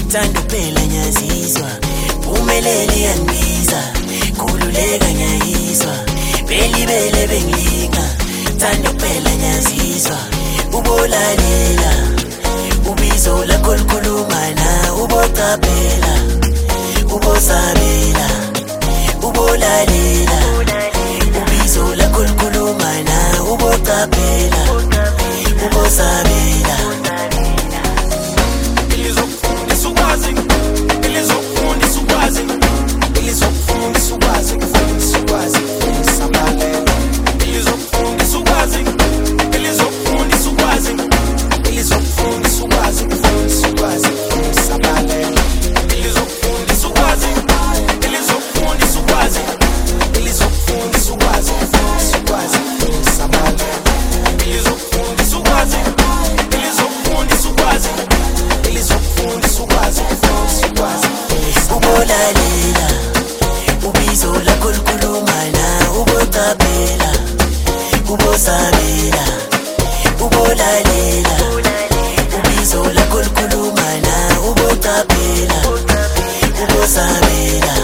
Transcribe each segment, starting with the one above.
Thando phela nyazizwa umelele yangibiza kululeka nyayizwa belibele bengilinga thando phela nyazizwa ubolalela ubizo lakho likhuluma na ubocapela ubosabela ubolalela ubizo lakho likhuluma na ubocapela ubosabela ubizo lakho likhuluma na ubocapela ubosabela ubolalela ubizo lakho likhuluma na ubocapela ubosabela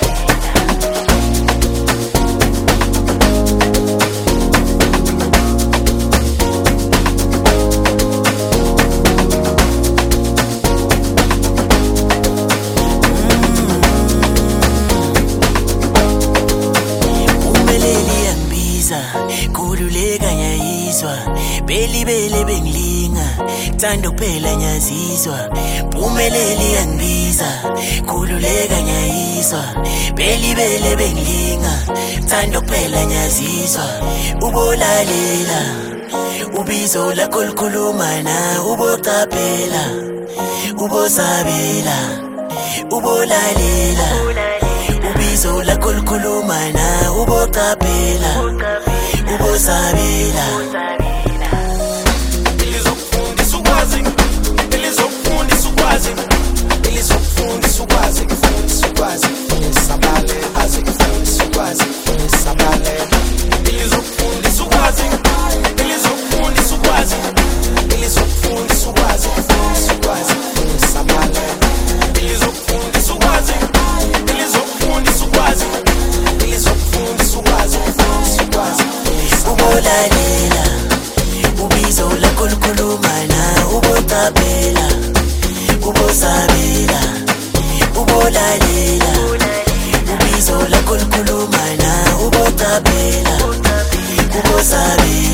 kululeka nyayizwa belibele bengilinga thando phela nyazizwa phumelele yangibiza kululeka nyayizwa belibele bengilinga thando phela nyazizwa ubolalela ubizo lakho likhuluma na ubocapela ubosabela ubolalela ubizo lakho likhuluma na ubocapela ubosabela ilizokufundisa ukwazi ilizokufundisa ukwazi ilizokufundisa ukwazi kufundisa ukwazi sabale azikufundisa ukwazi sabale ilizokufundisa ukwazi ilizokufundisa ukwazi ilizokufundisa ukwazi kufundisa ukwazi sabale ilizokufundisa ukwazi ilizokufundisa ukwazi ilizokufundisa ukwazi kufundisa ukwazi ubolalela ubizo lakho likhuluma na ubocapela ubosabela ubolalela ubizo lakho likhuluma na ubocapela ubosabela